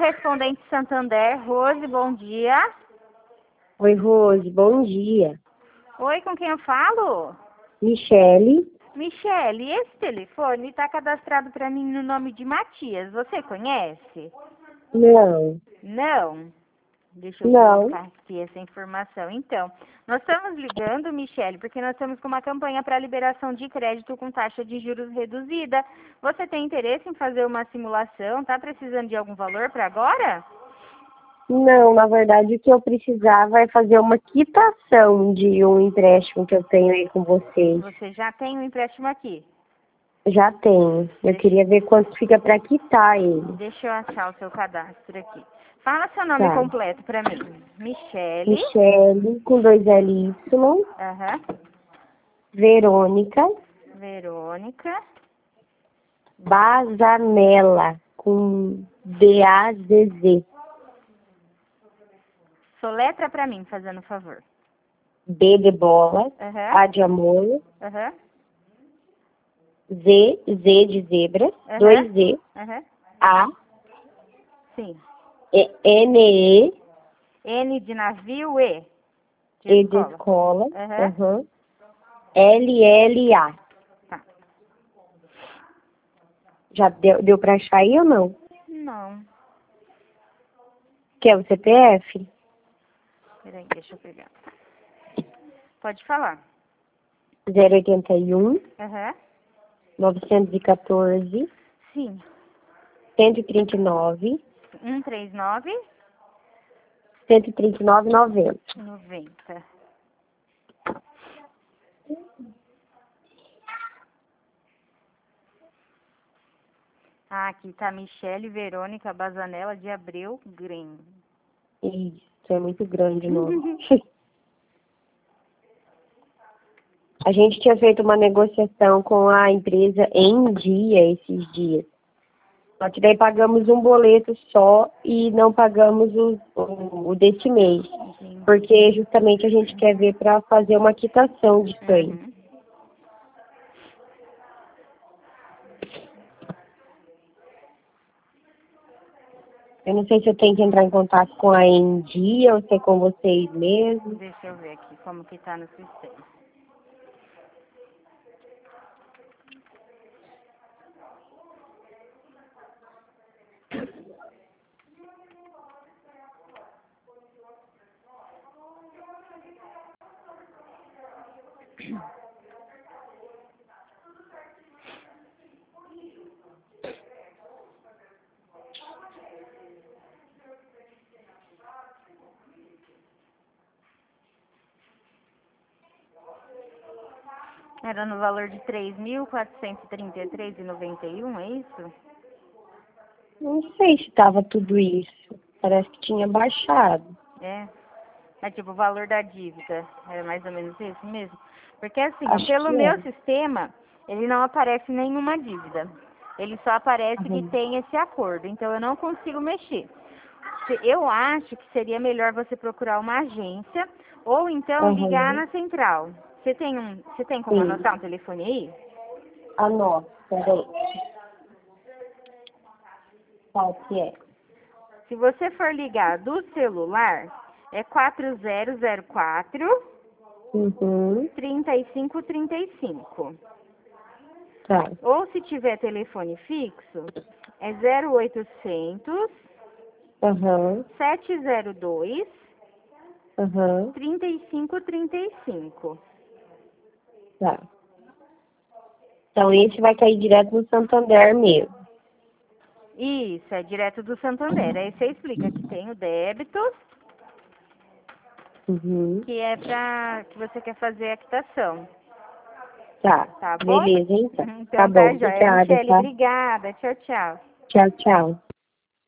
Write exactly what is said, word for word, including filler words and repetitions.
correspondente Santander, Rose, bom dia. Oi, Rose, bom dia. Oi, com quem eu falo? Michele. Michele, esse telefone está cadastrado para mim no nome de Matias. Você conhece? Não. Não? Deixa eu Não. colocar aqui essa informação. Então, nós estamos ligando, Michele, porque nós estamos com uma campanha para liberação de crédito com taxa de juros reduzida. Você tem interesse em fazer uma simulação? Está precisando de algum valor para agora? Não, na verdade o que eu precisava é fazer uma quitação de um empréstimo que eu tenho aí com vocês. Você já tem um empréstimo aqui? Já tenho. Eu queria ver quanto fica para quitar ele. Deixa eu achar o seu cadastro aqui. Fala seu nome Tá. completo para mim. Michele. Michele, com dois L Y. Aham. Verônica. Verônica. Bazanella, com B A Z Z. Soletra para mim, fazendo favor. B de bola. Aham. A de amor. Aham. Z, Z de zebra. Aham. Dois Z. Aham. A. Sim. E, N, E. N de navio, E. De E de escola. escola. Aham. Uhum. L, L, A. Tá. Já deu, deu pra achar aí ou não? Não. Quer o C P F? Peraí, deixa eu pegar. Pode falar. zero oitenta e um, Aham. novecentos e quatorze, Sim. cento e trinta e nove, um três nove, cento e trinta e nove, noventa. noventa. Ah, aqui tá Michele Verônica Bazanella de Abreu Green. Isso, é muito grande o nome. A gente tinha feito uma negociação com a empresa em dia esses dias. Só que daí pagamos um boleto só e não pagamos o, o, o desse mês. Entendi. Porque justamente a gente quer ver para fazer uma quitação disso aí. Uhum. Eu não sei se eu tenho que entrar em contato com a Em Dia ou se é com vocês mesmo. Deixa eu ver aqui como que tá no sistema. Era no valor de três mil quatrocentos e trinta e três reais e noventa e um, é isso? Não sei se estava tudo isso. Parece que tinha baixado. É. Mas tipo, o valor da dívida era mais ou menos esse mesmo? Porque assim, Acho pelo que meu é. sistema, ele não aparece nenhuma dívida. Ele só aparece que Uhum. tem esse acordo. Então eu não consigo mexer. Se- Eu acho que seria melhor você procurar uma agência ou então ligar Uhum. na central. Você tem um, você tem como Sim. anotar um telefone aí? Anota, peraí. Qual que é? Se você for ligar do celular, é quatro zero zero quatro, Uhum. trinta e cinco trinta e cinco. Tá. Ou se tiver telefone fixo, é zero oitocentos, Aham. sete zero dois, Aham. trinta e cinco trinta e cinco. Tá. Então esse vai cair direto no Santander mesmo. Isso, é direto do Santander. Aí você explica que tem o débito, Uhum. que é para que você quer fazer a quitação. Tá. Tá bom? Beleza, então. Então Tá bom. tá, joia. Obrigada, Michele, tá? obrigada. Tchau, tchau. Tchau, tchau.